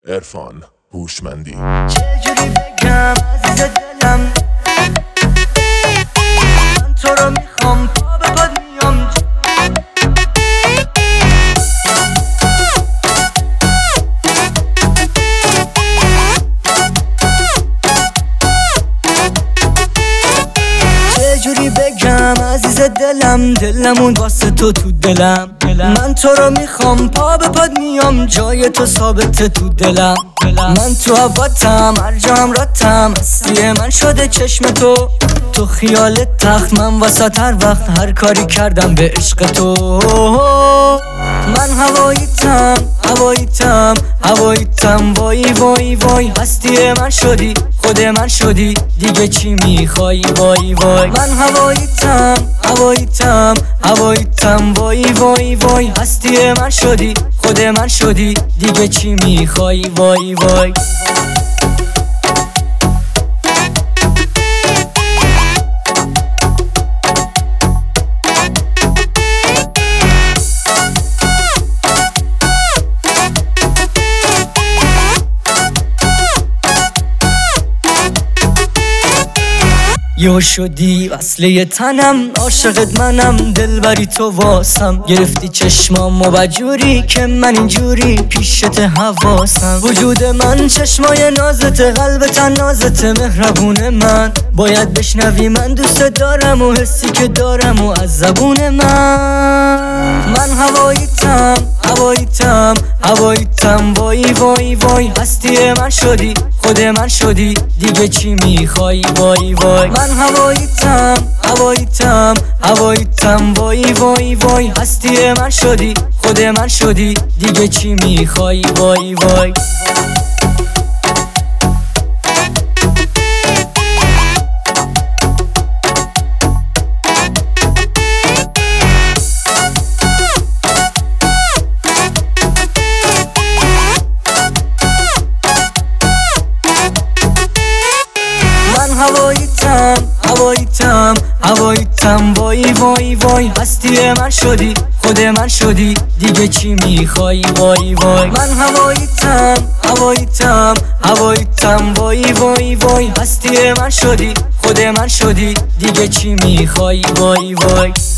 عرفان هوشمندی. چجوری بگم عزیز دلم، من تو رو میخوام، پا به پاد میام. چجوری بگم عزیز دلم، دلمون واسه تو دلم. من تو رو میخوام، پا به پاد میام، جای تو ثابته تو دلم. من تو هواتم، هر جا هم راتم، اصلی من شده چشم تو. تو خیال تخت، من واسه هر وقت هر کاری کردم به عشق تو. من هواییتم، هواییتم، هواییتم، وای وای وای. هستی من شدی، خود من شدی، دیگه چی میخوای؟ وای وای. من هواییتم، هواییتم، هواییتم، وای وای وای. هستی من شدی، خود من شدی، دیگه چی میخوای؟ وای وای. یو شدی وصله تنم، عاشقت منم، دلبری تو واسم. گرفتی چشمام و بجوری که من اینجوری پیشت حواسم. وجود من چشمای نازته، قلبت نازته، مهربون من. باید بشنوی من دوست دارم و حسی که دارم و از زبون من هواییتم، هواییتم، هواییتم، وای وای وای. هستی من شدی، خود من شدی، دیگه چی میخوای؟ وای وای. من هواییتم، هواییتم، هواییتم، وای وای وای. هستی من شدی، خود من شدی، دیگه چی میخوای؟ وای وای. هواییتم، هواییتم، هواییتم، وای وای وای. هستی من شدی، خود من شدی، دیگه چی میخوای؟ وای وای. من هواییتم، هواییتم، هواییتم، وای وای وای. هستی من شدی، خود من شدی، دیگه چی میخوای؟ وای وای.